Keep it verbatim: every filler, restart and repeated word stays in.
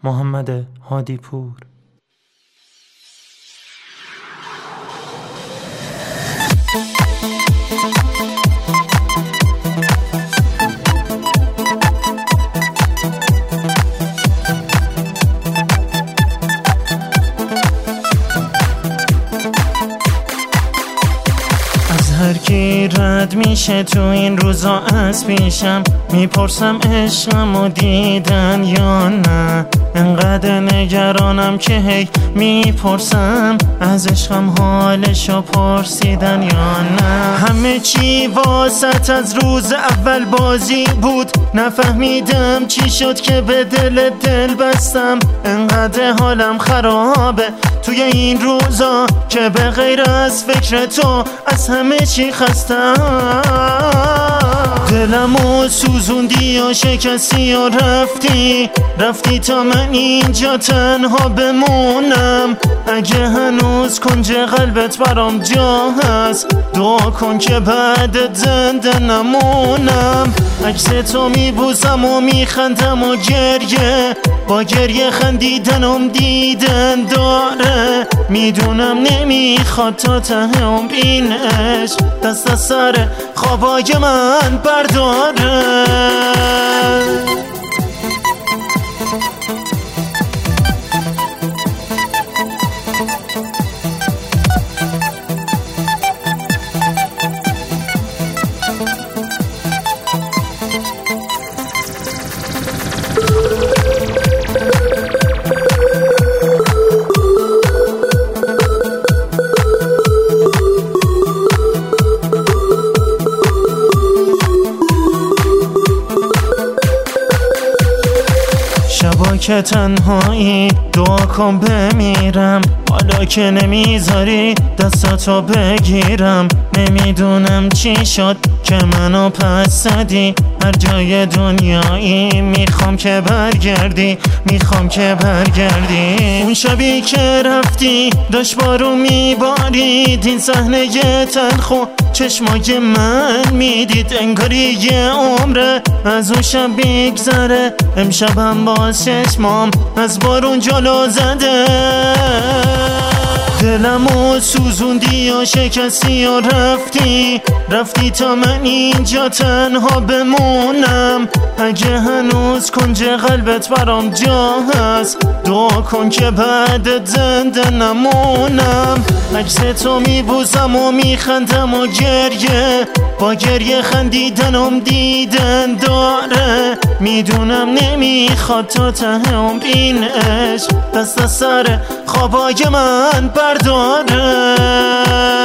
محمد هادی پور. هر کی رد میشه تو این روزا از پیشم، میپرسم عشقمو دیدن یا نه. انقدر نگرانم که هی میپرسم از عشقم حالشو پرسیدن یا نه. همه چی واسط از روز اول بازی بود، نفهمیدم چی شد که به دل دل بستم. انقدر حالم خرابه توی این روزا که به غیر از فکر تو از همه چی خستم. دلمو سوزوندی و شکستی و رفتی رفتی تا من اینجا تنها بمونم. اگه هنوز کنج قلبت برام جا هست، دعا کن که بعد زنده نمونم. عکس تو میبوسم و میخندم و گریه با گریه خندیدنم دیدن داره. میدونم نمیخواد تا ته عمر این عشق دست از سر خوابای من برداره. شبا که تنهایی دعا کن بمیرم، حالا که نمیذاری دستاتو بگیرم. نمیدونم چی شد که منو پس زدی، هر جای دنیایی میخوام که برگردی، میخوام که برگردی. اون شبی که رفتی داشت بارون میبارید، این صحنه تلخو چشمای من میدید. انگاری یه عمره از اون شب بگذره، امشبم باز چشمام از بارون جلو زده. دلمو سوزوندی و شکستی و رفتی رفتی تا من اینجا تنها بمونم. اگه هنوز کنج قلبت برام جا هست، دعا کن که بعد زنده نمونم. عکس تو میبوسم و میخندم و گریه با گریه خندیدنم دیدن داره. میدونم نمیخواد تا ته عمر این عشق دست از سر خوابای من برداره.